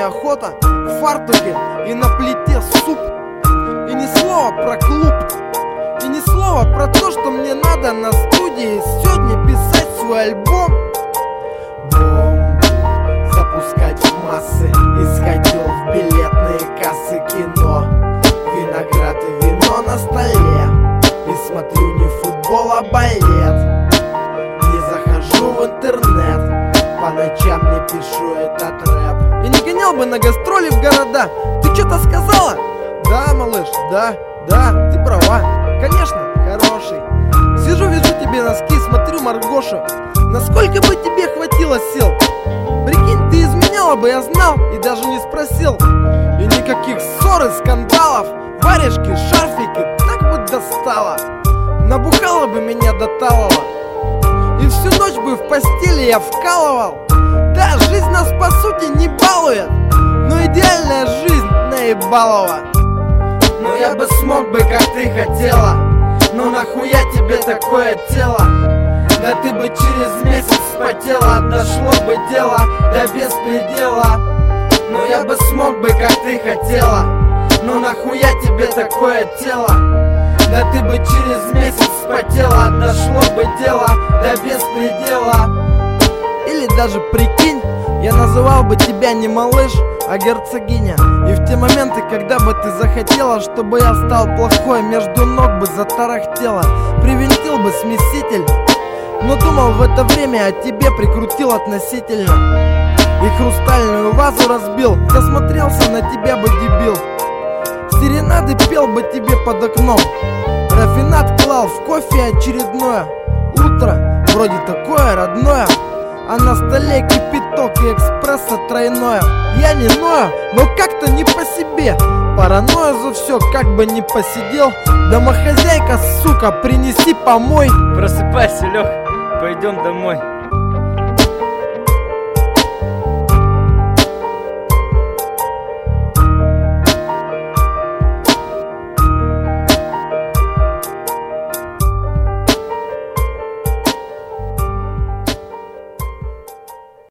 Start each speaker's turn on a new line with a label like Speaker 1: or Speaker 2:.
Speaker 1: охота, в фартуке и на плите суп. И ни слова про клуб, и ни слова про то, что мне надо на студии сегодня писать свой альбом. Бомбу запускать в массы, искать дел в билетные кассы кино. Виноград и вино на столе, и смотрю не футбол, а балет. Не захожу в интернет, по ночам не пишу этот рэп. И не гонял бы на гастроли в города. Ты что-то сказала? Да, малыш, да, ты права. Конечно, хороший. Сижу, вяжу тебе носки, смотрю Маргошу. Насколько бы тебе хватило сил? Прикинь, ты изменяла бы, я знал и даже не спросил. И никаких ссор и скандалов, варежки, шарфики, так бы достала. Набухала бы меня до талого, и всю ночь бы в постели я вкалывал. Да, жизнь нас по сути не балует, но идеальная жизнь наебалова. Но я бы смог бы, как ты хотела. Но нахуя тебе такое тело? Да ты бы через месяц вспотела, дошло бы дело до беспредела. Но я бы смог бы, как ты хотела. Но нахуя тебе такое тело? Да ты бы через месяц вспотела, дошло бы дело до беспредела. Или даже прикинь, я называл бы тебя не малыш, а герцогиня. И в те моменты, когда бы ты захотела, чтобы я стал плохой, между ног бы затарахтела, привинтил бы смеситель. Но думал в это время о тебе, прикрутил относительно. И хрустальную вазу разбил, засмотрелся на тебя бы, дебил. Серенады пел бы тебе под окном, рафинад клал в кофе очередное. Утро вроде такое родное, а на столе кипяток и экспресса тройное. Я не ною, но как-то не по себе. Паранойя за все, как бы не посидел. Домохозяйка, сука, принеси помой.
Speaker 2: Просыпайся, Лех, пойдем домой.